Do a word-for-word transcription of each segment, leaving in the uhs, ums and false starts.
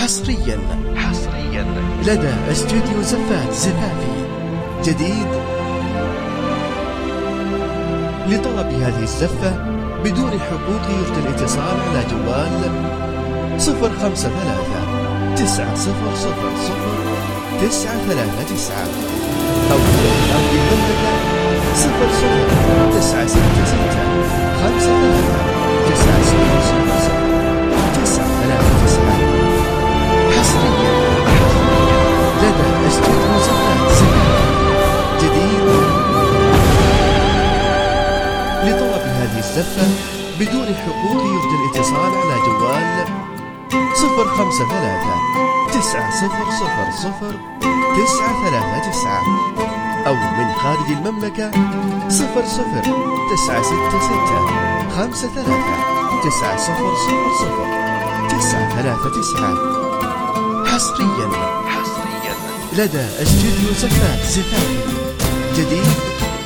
حصريا حصريا لدى استوديو زفات زفافي جديد. لطلب هذه الزفة بدون حقوق يرجى الاتصال على جوال صفر خمسة ثلاثة تسعة صفر صفر صفر تسعة ثلاثة تسعة أو أرض المملكة صفر صفر تسعة ستة ستة خمسة ثلاثة تسعة صفر صفر صفر تسعة ثلاثة تسعة. حصريا لدى استوديو زفات زفافي جديد. لطلب هذه الزفة بدون حقوق يرجى الاتصال على جوال صفر خمسة ثلاثة تسعة صفر صفر صفر تسعة ثلاثة تسعة أو من خارج المملكة صفر صفر تسعة ستة ستة خمسة ثلاثة تسعة صفر صفر صفر تسعة ثلاثة تسعة. حصريا حصريا لدى استوديو زفات زفافي جديد.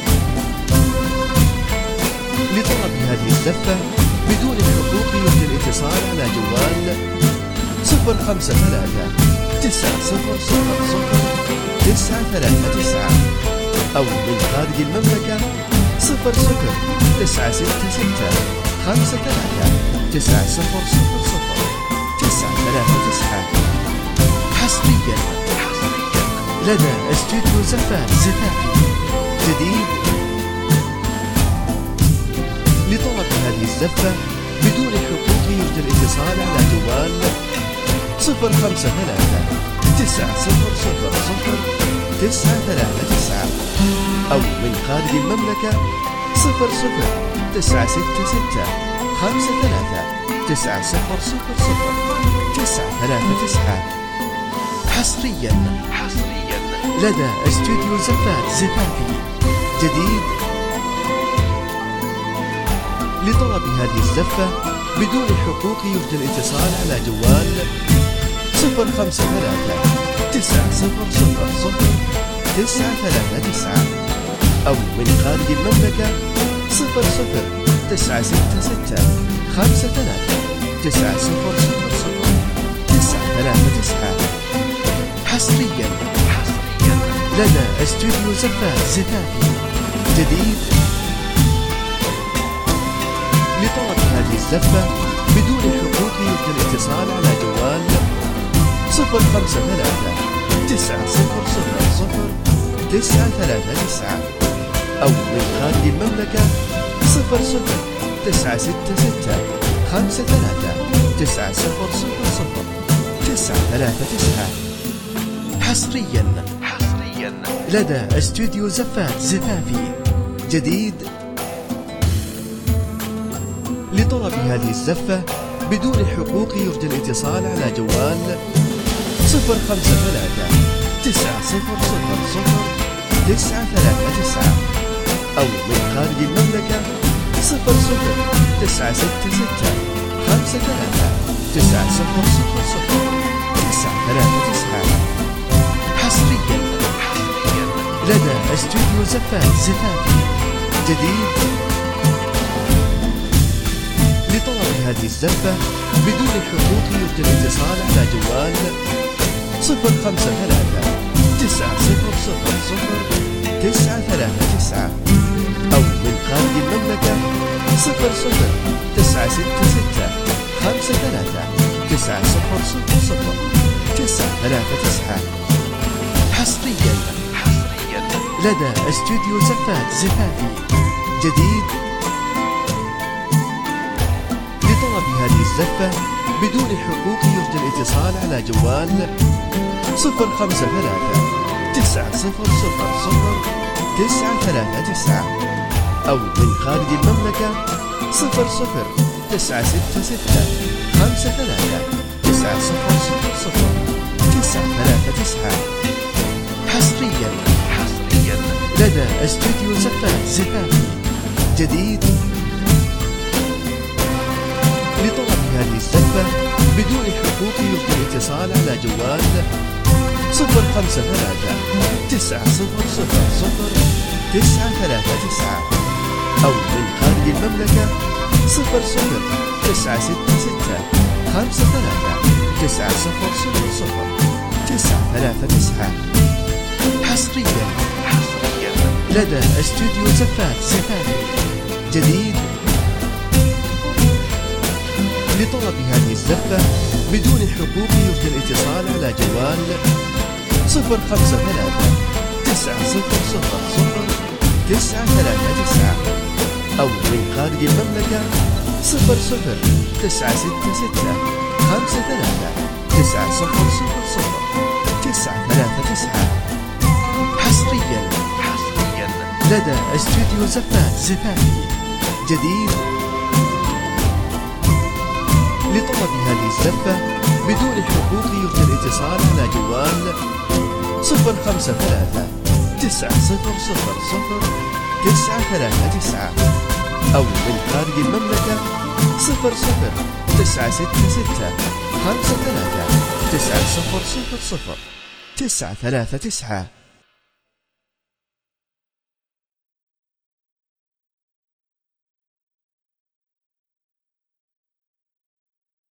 لطلب هذه الزفة بدون حقوق يرجى الاتصال على جوال صفر خمسة ثلاثة تسعة صفر صفر صفر تسعة ثلاثة تسعة أو من خارج المملكة صفر صفر تسعة ستة ستة خمسة ثلاثة تسعة صفر صفر صفر تسعة ثلاثة تسعة. حصريا حصريا لدى استوديو زفات زفافي جديد. لطلب هذه الزفة بدون حقوق يرجى الاتصال على جوال صفر خمسة ثلاثة تسعة صفر صفر صفر تسعة ثلاثة تسعة أو من خارج المملكة صفر صفر تسعة ستة ستة خمسة ثلاثة تسعة صفر صفر صفر تسعة ثلاثة تسعة. حصريا حصريا لدى استوديو زفات زفافي جديد. لطلب هذه الزفة بدون حقوق يرجى الاتصال على جوال صفر خمسة ثلاثة تسعة صفر صفر صفر تسعة ثلاثة تسعة أو من خارج المملكة صفر صفر تسعة ستة ستة خمسة ثلاثة تسعة صفر صفر صفر تسعة ثلاثة تسعة. حصريا حصريا لدى استوديو زفات زفافي جديد. لطلب هذه الزفة بدون حقوق يرجى الاتصال على جوال صفر خمسة ثلاثة تسعة صفر صفر صفر تسعة ثلاثة تسعة أو من خارج المملكة صفر صفر تسعة ستة ستة خمسة ثلاثة تسعة صفر صفر صفر تسعة ثلاثة تسعة. حصريا حصريا لدى استوديو زفات زفافي جديد. لطلب هذه الزفة بدون حقوق يرجى الاتصال على جوال صفر خمسة ثلاثة تسعة صفر صفر صفر تسعة ثلاثة تسعة أو من خارج المملكة صفر صفر تسعة ستة ستة خمسة ثلاثة تسعة صفر صفر صفر تسعة ثلاثة تسعة. حصريا حصريا لدى استوديو زفات زفافي جديد. لطلب هذه الزفة بدون حقوق يرجى الاتصال على جوال صفر خمسة ثلاثة تسعة صفر صفر صفر تسعة ثلاثة تسعة أو من خارج المملكة صفر صفر تسعة ستة ستة خمسة ثلاثة تسعة صفر صفر صفر تسعة ثلاثة تسعة. حصريا حصريا لدى استوديو زفات زفافي جديد. لطلب هذه الزفة بدون حقوق يرجى الاتصال على جوال صفر خمسة ثلاثة تسعة صفر صفر صفر تسعة ثلاثة تسعة أو من خارج المملكة صفر صفر تسعة ستة ستة خمسة ثلاثة تسعة صفر صفر صفر تسعة ثلاثة تسعة. حصريا حصريا لدى استوديو زفات زفافي جديد. لطلب هذه الزفة بدون حقوق يرجى الاتصال على جوال صفر خمسة ثلاثة تسعة صفر صفر صفر تسعة ثلاثة تسعة أو من خارج المملكة صفر صفر تسعة ستة ستة خمسة ثلاثة تسعة صفر صفر صفر تسعة ثلاثة تسعة. حصريا حصريا لدى استوديو زفات زفافي جديد. لطلب هذه الزفة بدون حقوق يرجى الاتصال على جوال صفر خمسة ثلاثة تسعة صفر صفر صفر تسعة ثلاثة تسعة أو من خارج المملكة صفر صفر تسعة ستة ستة خمسة ثلاثة تسعة صفر صفر صفر تسعة ثلاثة تسعة. حصريا حصريا لدى استوديو زفات زفافي جديد. لطلب هذه الزفة بدون حقوق يرجى الاتصال على جوال صفر خمسة ثلاثة تسعة صفر صفر صفر تسعة ثلاثة تسعة أو من خارج المملكة صفر صفر تسعة ستة ستة خمسة ثلاثة تسعة صفر صفر صفر تسعة ثلاثة تسعة.